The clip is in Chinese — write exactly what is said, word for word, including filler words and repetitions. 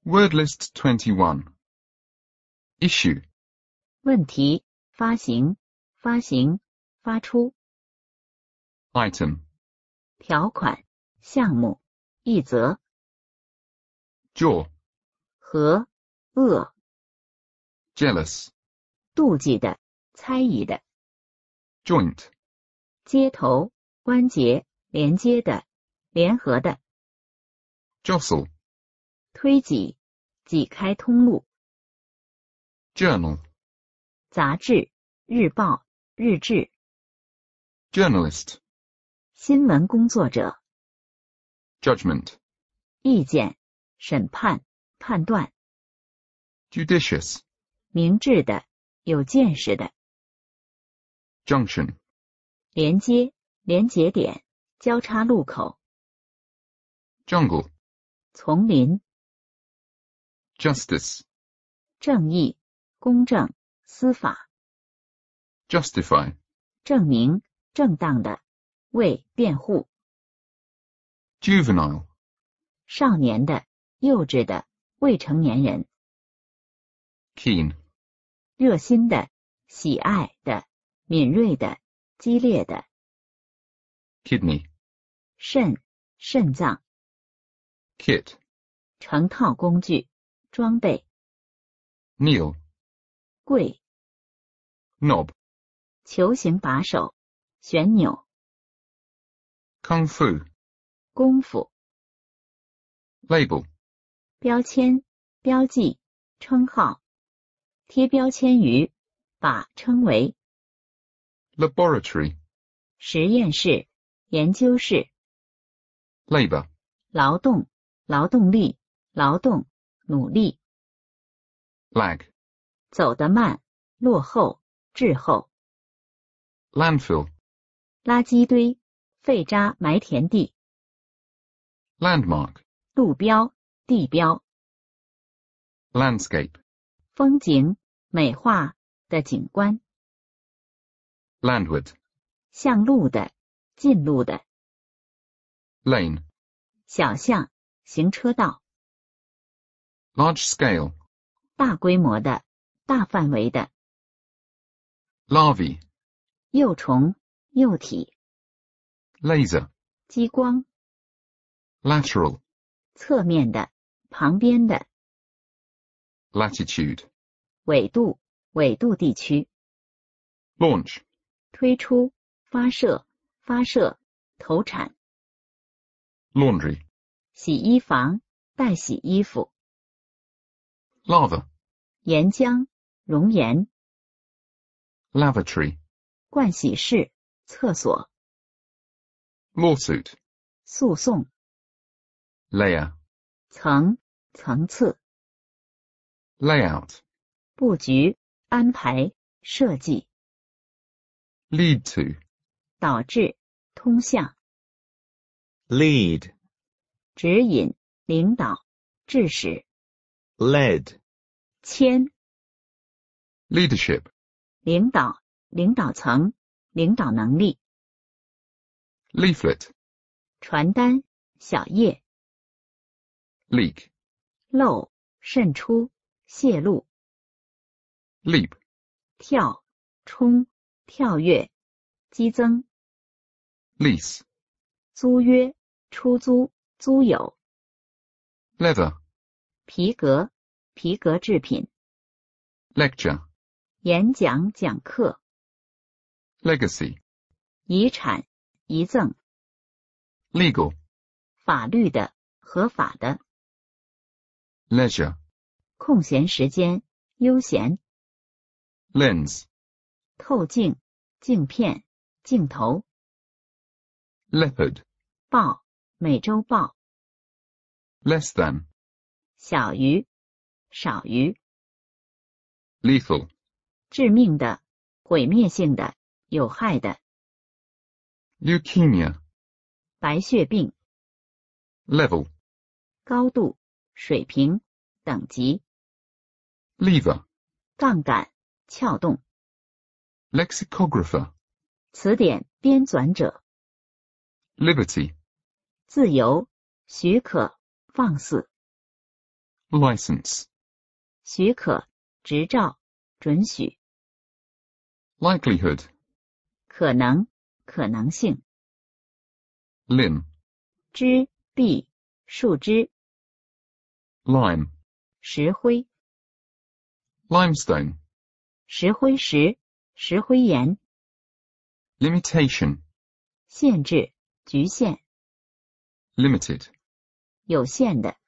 Word list twenty-one. Issue. 问题，发行，发行，发出。 Item. 条款，项目，一则。 Jaw. 和，恶， Jealous. 妒忌的，猜疑的。 Joint. 接头，关节，连接的，联合的。 Jostle. 推挤，挤开通路。 Journal. 杂志，日报，日志。 Journalist. 新闻工作者。 Judgment. 意见，审判，判断。 Judicious. 明智的，有见识的。 Junction. 连接，连结点，交叉路口。 Jungle. 丛林。 Justice. 正义，公正，司法。 Justify. 证明，正当的，为辩护。 Juvenile. 少年的，幼稚的，未成年人。 Keen. 热心的，喜爱的，敏锐的，激烈的。 Kidney. 肾，肾脏。 Kit. 成套工具，装备。 Kneel. 跪。 Knob. 球形把手，旋钮。 Kung Fu. 功夫。 Label. 标签，标记，称号。贴标签于，把称为。 Laboratory. 实验室，研究室。 Labor. 劳动，劳动力，劳动，努力。 Lag. 走得慢，落后，滞后。 Landfill. 垃圾堆，废渣埋田地。 Landmark. 路标，地标。 Landscape. 风景，美化的景观。 Landward. 向路的，近路的。 Lane. 小巷，行车道。 Large scale. 大规模的，大范围的。 Larvae. 幼虫，幼体。 Laser. 激光。 Lateral. 侧面的，旁边的。 Latitude. 纬度，纬度地区。 Launch. 推出，发射，发射，投产。 Laundry. 洗衣房，待洗衣服。 Lava. 岩浆，熔岩。 Lavatory. 盥洗室，厕所。 Lawsuit. 诉讼。 Layer. 层，层次。 Layout. 布局，安排，设计。 Lead to. 导致，通向。 Lead. 指引，领导，致使。 Lead. 牵。 Leadership. 领导，领导层，领导能力。 Leaflet. 传单，小叶。 Leak. 漏，渗出，泄露。 Leap. 跳，冲，跳跃，激增。 Lease. 租约，出租，租有。 Leather. 皮革，皮革制品。 Lecture. 演讲，讲课。 Legacy. 遗产，遗赠。 Legal. 法律的，合法的。 Leisure. 空闲时间，悠闲。 Lens. 透镜，镜片，镜头。 Leopard. 报，美洲豹。 Less than. 小于，少于。 Lethal. 致命的，毁灭性的，有害的。 Leukemia. 白血病。 Level. 高度，水平，等级。 Lever. 杠杆，撬动。 Lexicographer. 词典编纂者。 Liberty. 自由，许可，放肆。 license, 许可、执照、准许、 likelihood, 可能、可能性、 limb, 枝、壁、树枝、 lime, 石灰、 limestone, 石灰石、石灰岩、 limitation, 限制、局限、 limited, 有限的。